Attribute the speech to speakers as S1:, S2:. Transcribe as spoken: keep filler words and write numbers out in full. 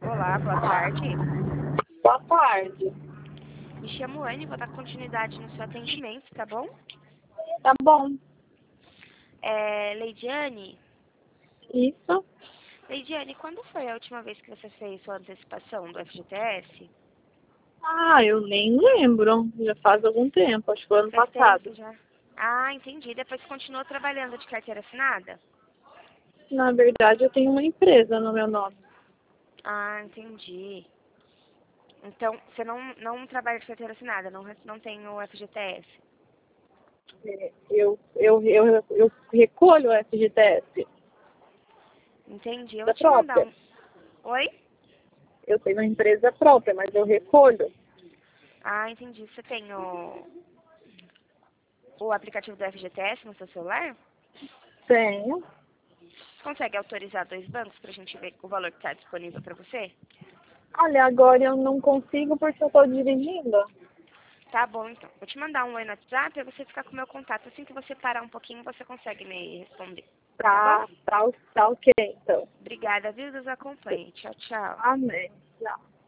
S1: Olá, boa tarde.
S2: Boa tarde.
S1: Me chamo Anne, vou dar continuidade no seu atendimento, tá bom?
S2: Tá bom.
S1: É, Leidiane?
S2: Isso.
S1: Leidiane, quando foi a última vez que você fez sua antecipação do F G T S?
S2: Ah, eu nem lembro. Já faz algum tempo, acho que foi ano
S1: Faz
S2: passado.
S1: tempo já. Ah, entendi. Depois continuou trabalhando de carteira assinada?
S2: Na verdade, eu tenho uma empresa no meu nome.
S1: Ah, entendi. Então, você não, não trabalha de carteira assinada, não, não tem o F G T S?
S2: É, Eu, eu, eu, eu recolho o F G T S
S1: Entendi. Eu
S2: da
S1: vou te mandar
S2: própria.
S1: um... Oi?
S2: Eu tenho uma empresa própria, mas eu recolho.
S1: Ah, entendi. Você tem o, o aplicativo do F G T S no seu celular?
S2: Tenho.
S1: Você consegue autorizar dois bancos pra gente ver o valor que está disponível para você?
S2: Olha, agora eu não consigo porque eu estou dirigindo.
S1: Tá bom, então. Vou te mandar um oi no WhatsApp pra você ficar com o meu contato. Assim que você parar um pouquinho, você consegue me responder. Tá bom?
S2: Tá, tá, tá ok, então.
S1: Obrigada, viu? Deus acompanhe. Tchau, tchau.
S2: Amém. Tchau.